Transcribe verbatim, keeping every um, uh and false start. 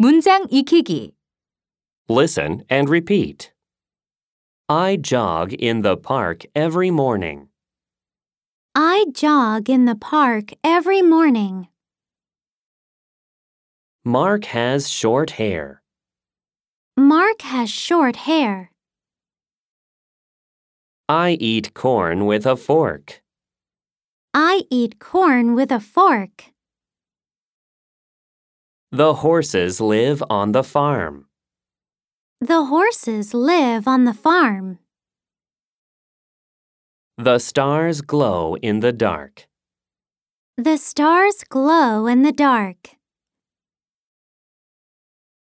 문장 익히기. Listen and repeat. I jog in the park every morning. I jog in the park every morning. Mark has short hair. Mark has short hair. I eat corn with a fork. I eat corn with a fork. The horses live on the farm. The horses live on the farm. The stars glow in the dark. The stars glow in the dark.